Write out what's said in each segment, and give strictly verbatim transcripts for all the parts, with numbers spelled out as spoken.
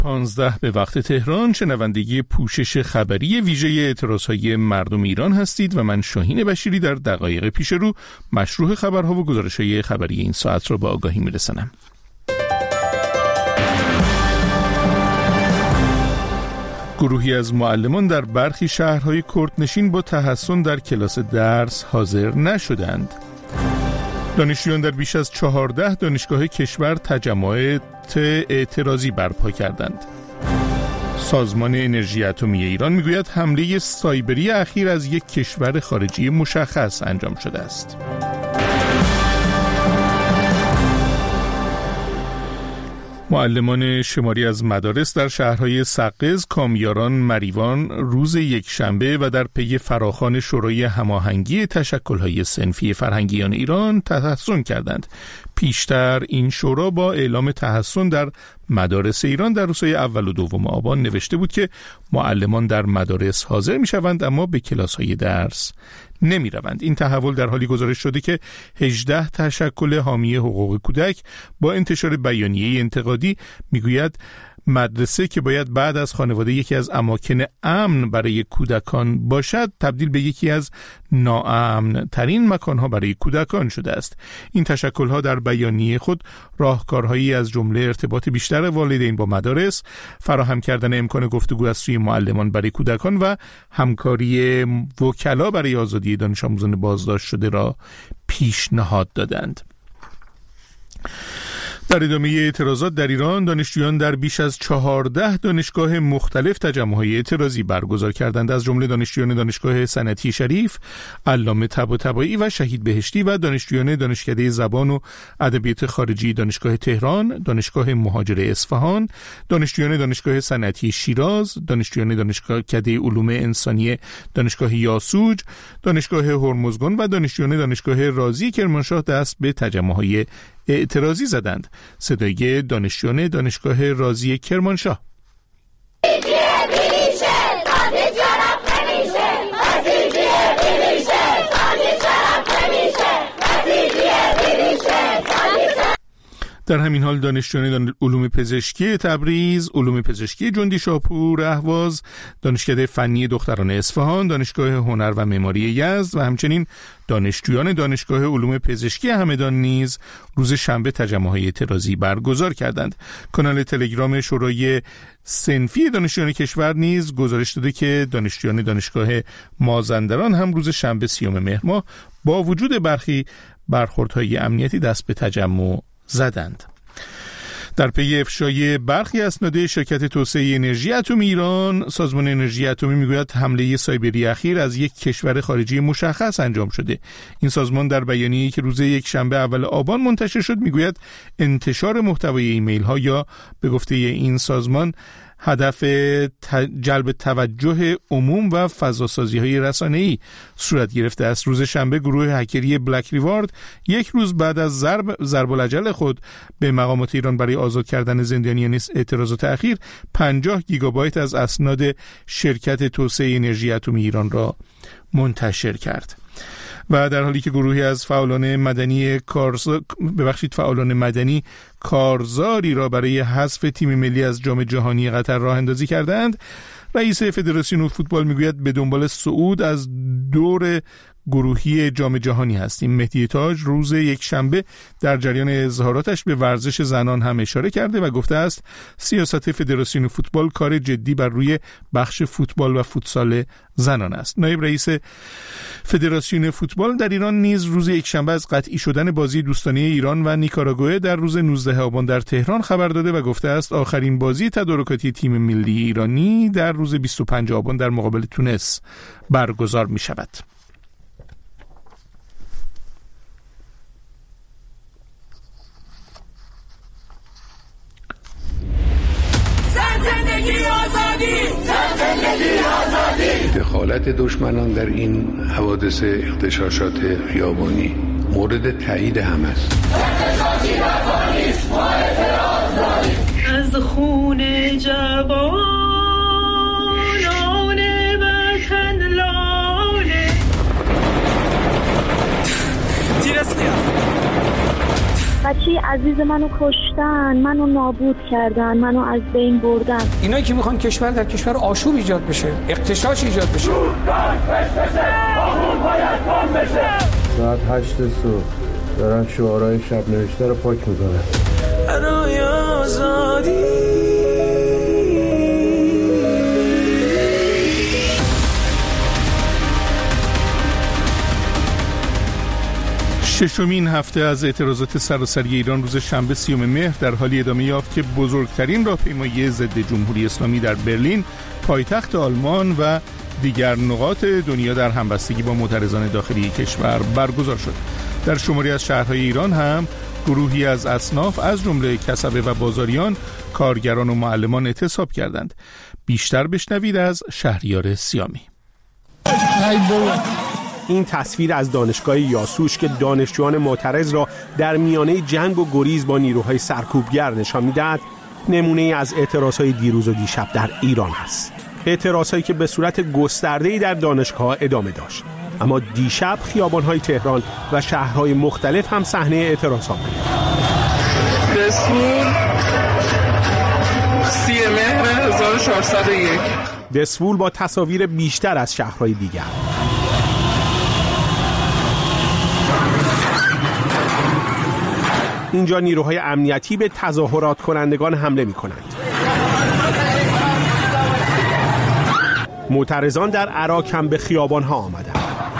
پانزده به وقت تهران شنوندگی پوشش خبری ویژه اعتراضهای مردم ایران هستید و من شاهین بشیری در دقایق پیش رو مشروع خبرها و گزارش‌های خبری این ساعت را به آگاهی میرسانم. گروهی از معلمان در برخی شهرهای کردنشین با تحصن در کلاس درس حاضر نشدند. دانشجویان در بیش از چهارده دانشگاه کشور تجمعات اعتراضی برپا کردند. سازمان انرژی اتمی ایران میگوید حمله سایبری اخیر از یک کشور خارجی مشخص انجام شده است. معلمان شماری از مدارس در شهرهای سقز، کامیاران، مریوان روز یکشنبه و در پی فراخوان شورای هماهنگی تشکل‌های صنفی فرهنگیان ایران تحصن کردند. پیشتر این شورا با اعلام تحصن در مدارس ایران در روزهای اول و دوم آبان نوشته بود که معلمان در مدارس حاضر می‌شوند اما به کلاس‌های درس نمی روند. این تحول در حالی گزارش شده که هجده تشکل حامی حقوق کودک با انتشار بیانیه انتقادی میگوید مدرسه که باید بعد از خانواده یکی از اماکن امن برای کودکان باشد تبدیل به یکی از ناامن ترین مکانها برای کودکان شده است. این تشکل‌ها در بیانیه خود راهکارهایی از جمله ارتباط بیشتر والدین با مدارس، فراهم کردن امکان گفتگو از سوی معلمان برای کودکان و همکاری وکلا برای آزادی دانش آموزان بازداشت شده را پیشنهاد دادند. در ادامه اعتراضات در ایران، دانشجویان در بیش از چهارده دانشگاه مختلف تجمع‌های اعتراضی برگزار کردند. از جمله دانشجویان دانشگاه صنعتی شریف، علامه طباطبایی و شهید بهشتی و دانشجویان دانشکده زبان و ادبیات خارجی دانشگاه تهران، دانشگاه مهاجر اصفهان، دانشجویان دانشگاه صنعتی شیراز، دانشجویان دانشکده علوم انسانی دانشگاه یاسوج، دانشگاه هرمزگان و دانشجویان دانشگاه رازی کرمانشاه دست به تجمع‌های اعتراضی زدند. صدای دانشجویان دانشگاه رازی کرمانشاه. در همین حال دانشجویان علوم پزشکی تبریز، علوم پزشکی جندی شاپور اهواز، دانشکده فنی دختران اصفهان، دانشگاه هنر و معماری یزد و همچنین دانشجویان دانشگاه علوم پزشکی همدان نیز روز شنبه تجمع‌های اعتراضی برگزار کردند. کانال تلگرام شورای صنفی دانشجویان کشور نیز گزارش داده که دانشجویان دانشگاه مازندران هم روز شنبه سیوم مهر ماه با وجود برخی برخوردهای امنیتی دست به تجمع زدند. در پی افشای برخی اسناد شرکت توسعه انرژی اتمی ایران، سازمان انرژی اتمی میگوید حمله سایبری اخیر از یک کشور خارجی مشخص انجام شده. این سازمان در بیانیه‌ای که روز یک شنبه اول آبان منتشر شد میگوید انتشار محتوای ایمیل ها یا به گفته این سازمان هدف جلب توجه عموم و فضاسازی های رسانه‌ای صورت گرفته است. روز شنبه گروه هکری بلک ریوارد یک روز بعد از ضرب ضرب الاجل خود به مقامات ایران برای آزاد کردن زندانیان اعتراضات اخیر پنجاه گیگابایت از اسناد شرکت توسعه انرژی اتمی ایران را منتشر کرد. و در حالی که گروهی از فعالان مدنی کارزار ببخشید فعالان مدنی کارزاری را برای حذف تیم ملی از جام جهانی قطر راه اندازی کردند، رئیس فدراسیون فوتبال میگوید به دنبال صعود از دور گروهی جام جهانی هستیم. مهدی تاج روز یک شنبه در جریان اظهاراتش به ورزش زنان هم اشاره کرده و گفته است سیاست فدراسیون فوتبال کار جدی بر روی بخش فوتبال و فوتسال زنان است. نایب رئیس فدراسیون فوتبال در ایران نیز روز یک شنبه از قطعی شدن بازی دوستانه ایران و نیکاراگوئه در روز نوزدهم آبان در تهران خبر داده و گفته است آخرین بازی تدارکاتی تیم ملی ایرانی در روز بیست و پنجم آبان در مقابل تونس برگزار می شود. دخالت دشمنان در این حوادث اغتشاشات خیابانی مورد تایید هم است. از خون جوانان وطن لاله تیر است. بچه عزیز منو کشتن، منو نابود کردن، منو از بین بردن. اینایی که میخوان کشور در کشور آشوب ایجاد بشه، اغتشاش ایجاد بشه. ساعت هشت صبح دارن شعارهای شب نوشته رو پاک میکنن. برای آزادی ششمین هفته از اعتراضات سراسری ایران روز شنبه سیوم مهر در حالی ادامه یافت که بزرگترین راهپیمایی ضد جمهوری اسلامی در برلین، پایتخت آلمان و دیگر نقاط دنیا در همبستگی با معترضان داخلی کشور برگزار شد. در شماری از شهرهای ایران هم گروهی از اصناف از جمله کسبه و بازاریان، کارگران و معلمان اعتصاب کردند. بیشتر بشنوید از شهریار سیامی. این تصویر از دانشگاه یاسوج که دانشجویان معترض را در میانه جنگ و گریز با نیروهای سرکوبگر نشان می‌دهد، نمونه از اعتراضهای دیروز و دیشب در ایران است. اعتراضهایی که به صورت گسترده‌ای در دانشگاه‌ها ادامه داشت. اما دیشب خیابان‌های تهران و شهرهای مختلف هم صحنه اعتراضات بود. دسفول سی مهر هزار و چهارصد و یک. دسفول با تصاویر بیشتر از شهرهای دیگر. اینجا نیروهای امنیتی به تظاهرات کنندگان حمله می کنند. معترضان در عراق هم به خیابان ها آمدند.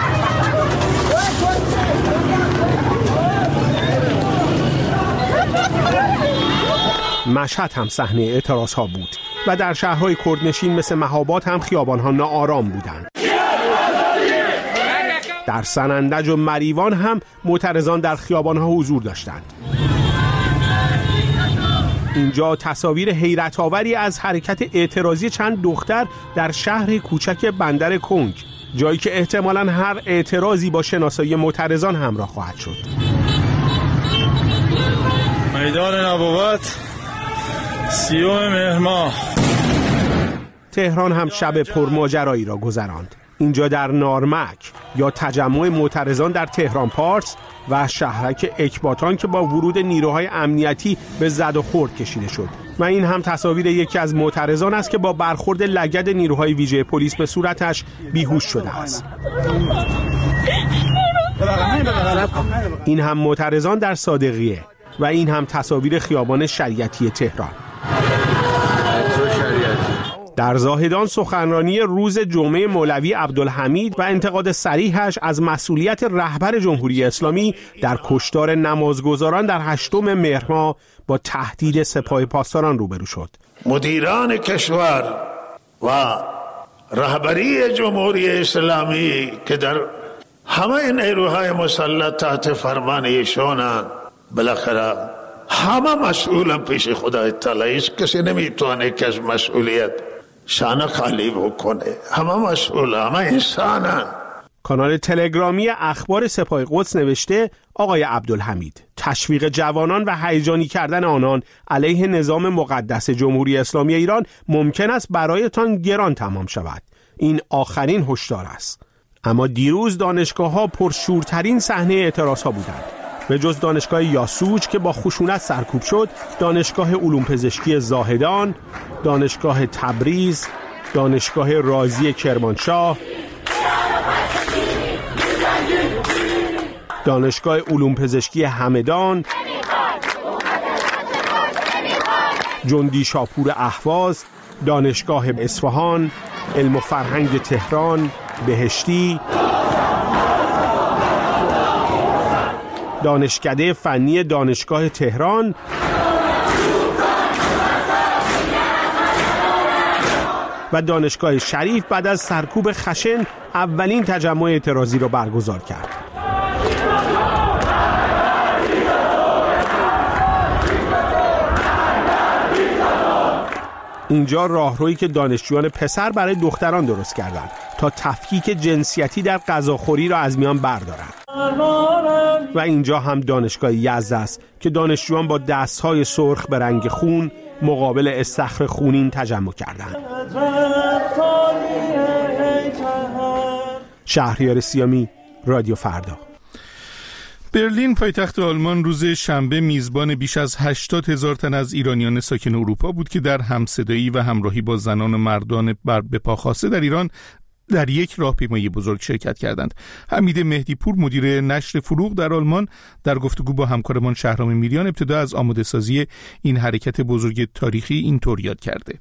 مشهد هم صحنه اعتراض ها بود و در شهرهای کردنشین مثل مهاباد هم خیابان ها ناآرام بودند. در سنندج و مریوان هم معترضان در خیابان ها حضور داشتند. اینجا تصاویر حیرت آوری از حرکت اعتراضی چند دختر در شهر کوچک بندر کنگ، جایی که احتمالاً هر اعتراضی با شناسایی معترضان همراه خواهد شد. میدان نبوت سیوم مهر ماه. تهران هم شب پرماجرایی را گذراند. اینجا در نارمک یا تجمع معترضان در تهران پارس و شهرک اکباتان که با ورود نیروهای امنیتی به زد و خورد کشیده شد و این هم تصاویر یکی از معترضان است که با برخورد لگد نیروهای ویژه پلیس به صورتش بیهوش شده است. این هم معترضان در صادقیه و این هم تصاویر خیابان شریعتی تهران. در زاهدان سخنرانی روز جمعه مولوی عبدالحمید و انتقاد صریحش از مسئولیت رهبر جمهوری اسلامی در کشتار نمازگزاران در هشتم مهر ماه با تهدید سپاه پاسداران روبرو شد. مدیران کشور و رهبری جمهوری اسلامی که در همه نیروهای مسلح تحت فرمان ایشانند، بالاخره همه مسئولن پیش خدا تعالی. هیچ کسی نمیتونه که از مسئولیت شانه خالی بکنه. همه مسئول، همه انسانن. کانال تلگرامی اخبار سپاه قدس نوشته آقای عبدالحمید، تشویق جوانان و هیجانی کردن آنان علیه نظام مقدس جمهوری اسلامی ایران ممکن است برایتان گران تمام شود. این آخرین هشدار است. اما دیروز دانشگاه‌ها پرشورترین صحنه اعتراض‌ها بودند. به جز دانشگاه یاسوج که با خشونت سرکوب شد، دانشگاه علوم پزشکی زاهدان، دانشگاه تبریز، دانشگاه رازی کرمانشاه، دانشگاه علوم پزشکی همدان، جندی شاپور اهواز، دانشگاه اصفهان، علم و فرهنگ تهران، بهشتی، دانشکده فنی دانشگاه تهران و دانشگاه شریف بعد از سرکوب خشن اولین تجمع اعتراضی را برگزار کرد. اینجا راهرویی که دانشجویان پسر برای دختران درست کردند تا تفکیک جنسیتی در غذاخوری را از میان بردارند. و اینجا هم دانشگاه یزد است که دانشجویان با دستهای سرخ به رنگ خون مقابل استخر خونین تجمع کردند. شهریار سیامی، رادیو فردا. برلین پایتخت آلمان روز شنبه میزبان بیش از هشتاد هزار تن از ایرانیان ساکن اروپا بود که در همصدایی و همراهی با زنان و مردان بر به پا خاسته در ایران در یک راهپیمایی بزرگ شرکت کردند. حمید مهدی پور مدیر نشر فروغ در آلمان در گفتگو با همکارمان شهرام میریان ابتدا از آماده سازی این حرکت بزرگ تاریخی اینطور یاد کرده.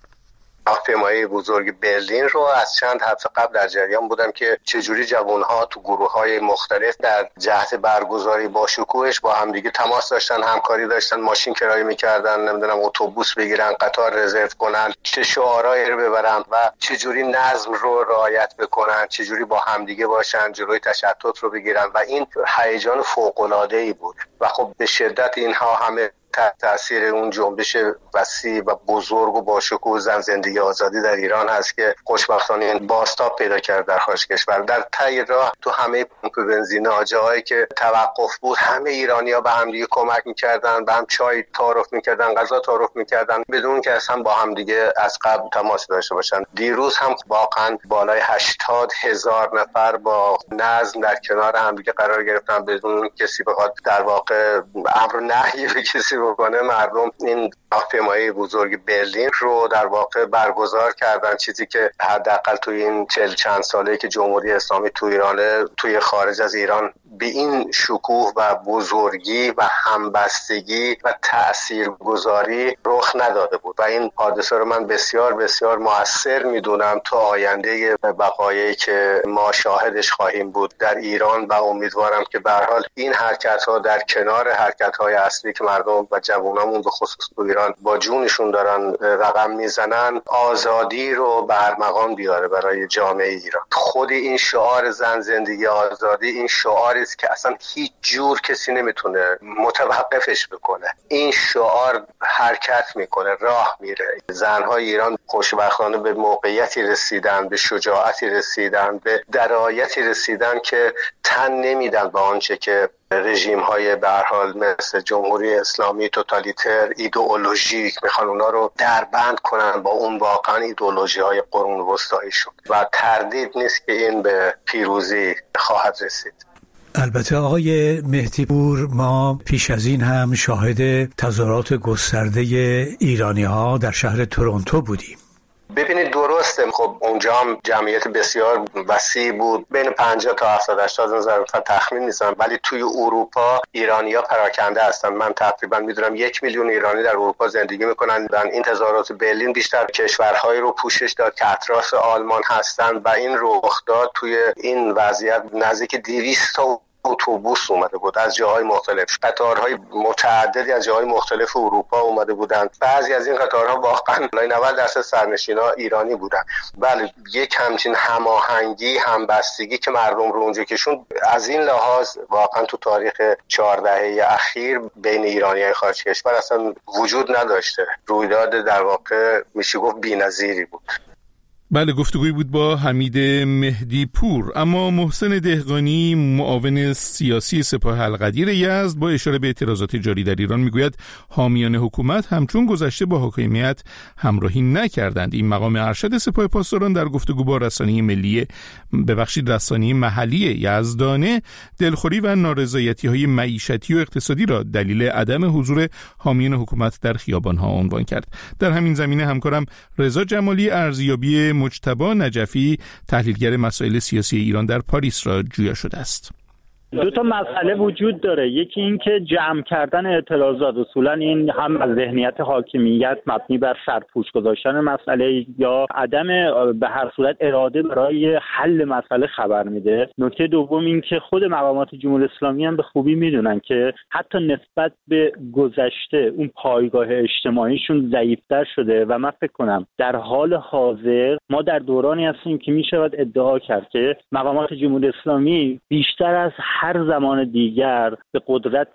راهپیمایی بزرگ برلین رو از چند هفته قبل در جریان بودم که چجوری جوان‌ها تو گروه‌های مختلف در جهت برگزاری با شکوهش با همدیگه تماس داشتن، همکاری داشتن، ماشین کرایه می‌کردن، نمیدونم اتوبوس بگیرن، قطار رزرو کنن، چه شعارهایی رو ببرن و چجوری نظم رو رعایت بکنن، چجوری با همدیگه باشن، جلوی تشتت رو بگیرن و این هیجان فوق‌العاده‌ای بود و خب به شدت اینها همه تحت تاثیر اون جنبش وسیع و بزرگ و باشکوه زن زندگی آزادی در ایران هست که خوشبختانه این بازتاب پیدا کرد در خارج کشور. در ته راه تو همه پمپ بنزینا جاهایی که توقف بود همه ایرانی‌ها به هم دیگه کمک می‌کردن، به هم چای تعارف می‌کردن، غذا تعارف می‌کردن بدون که اصلا با هم دیگه از قبل تماس داشته باشن. دیروز هم واقعا بالای هشتاد هزار نفر با نظم در کنار هم دیگه قرار گرفتن بدون کسی بخواد در واقع امر نهی به کسی بکنه. مردم این راهپیمایی بزرگ برلین رو در واقع برگزار کردن، چیزی که حداقل توی این چهل چند ساله که جمهوری اسلامی تو ایرانه توی خارج از ایران به این شکوه و بزرگی و همبستگی و تاثیرگذاری رخ نداده بود و این حادثه رو من بسیار بسیار مؤثر میدونم تا آینده بقایی که ما شاهدش خواهیم بود در ایران و امیدوارم که به هر حال این حرکت‌ها در کنار حرکت‌های اصلی که مردم و جوانامون به خصوص تو ایران با جونشون دارن رقم میزنن آزادی رو به ارمغان بیاره برای جامعه ایران. خود این شعار زن زندگی آزادی این شعاری است که اصلا هیچ جور کسی نمیتونه متوقفش بکنه. این شعار حرکت میکنه، راه میره. زنهای ایران خوشبختانه به موقعیتی رسیدن، به شجاعتی رسیدن، به درایتی رسیدن که تن نمیدن به آنچه که رژیم های به هر حال مثل جمهوری اسلامی توتالیتر ایدئولوژیک میخوان اونا رو دربند کنن با اون واقعا ایدئولوژی های قرون وسطایی شد و تردید نیست که این به پیروزی خواهد رسید. البته آقای مهدی پور، ما پیش از این هم شاهد تظاهرات گسترده ایرانی ها در شهر تورنتو بودیم. ببینید درسته، خب اونجا هم جمعیت بسیار وسیع بود، بین پنجاه تا هفتاد هشتاد هزار نفر تخمین میزنم، ولی توی اروپا ایرانی‌ها پراکنده هستن. من تقریبا میدونم یک میلیون ایرانی در اروپا زندگی میکنن. این تظاهرات برلین بیشتر کشورهایی رو پوشش داد که اطراف آلمان هستن و این رخ داد توی این وضعیت نزدیک دویست تا اتوبوس اومده بود از جاهای مختلف، قطارهای متعددی از جاهای مختلف اروپا اومده بودند. بعضی از این قطارها واقعا نود درصد سرنشینا ایرانی بودند. بله، یک همچین هماهنگی، همبستگی که مردم رو اونجا کشون، از این لحاظ واقعا تو تاریخ چهار دهه اخیر بین ایرانیای خارج کشور اصلا وجود نداشته. رویداد در واقع میشه گفت بی‌نظیری بود. بله، گفتگویی بود با حمید مهدی پور. اما محسن دهقانی، معاون سیاسی سپاه القدیر یزد، با اشاره به اعتراضات جاری در ایران میگوید حامیان حکومت همچون گذشته با حاکمیت همراهی نکردند. این مقام ارشد سپاه پاسداران در گفتگو با رسانه ملی ببخشید رسانه محلی یزدانه دلخوری و نارضایتی‌های معیشتی و اقتصادی را دلیل عدم حضور حامیان حکومت در خیابان‌ها عنوان کرد. در همین زمینه همکارم رضا جمالی ارزیابی مجتبی نجفی، تحلیلگر مسائل سیاسی ایران در پاریس، را جویا شده است. دو تا مسئله وجود داره. یکی این که جمع کردن اعتراضات، اصولا این هم از ذهنیت حاکمیت مبنی بر سرپوش گذاشتن مسئله یا عدم به هر صورت اراده برای حل مسئله خبر میده. نکته دوم این که خود مقامات جمهوری اسلامی هم به خوبی میدونن که حتی نسبت به گذشته اون پایگاه اجتماعیشون ضعیف‌تر شده و من فکر کنم در حال حاضر ما در دورانی هستیم که میشود ادعا کرد که مقامات جمهوری اسلامی بیشتر از هر زمان دیگر به قدرت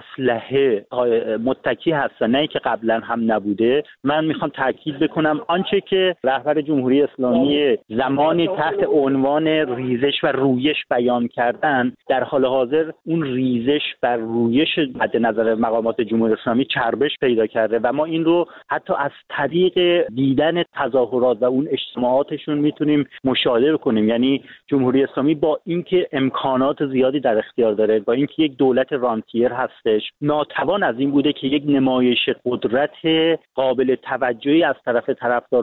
اسلحه متکی هستن، نه که قبلا هم نبوده. من میخوام تاکید بکنم آنچه که رهبر جمهوری اسلامی زمانی تحت عنوان ریزش و رویش بیان کردن، در حال حاضر اون ریزش و رویش مد نظر مقامات جمهوری اسلامی چربش پیدا کرده و ما این رو حتی از طریق دیدن تظاهرات و اون اجتماعاتشون میتونیم مشاهده کنیم. یعنی جمهوری اسلامی با اینکه امکانات زیادی در در اختیار داره، با اینکه یک دولت رانتیر هستش، ناتوان از این بوده که یک نمایش قدرت قابل توجهی از طرف طرفدار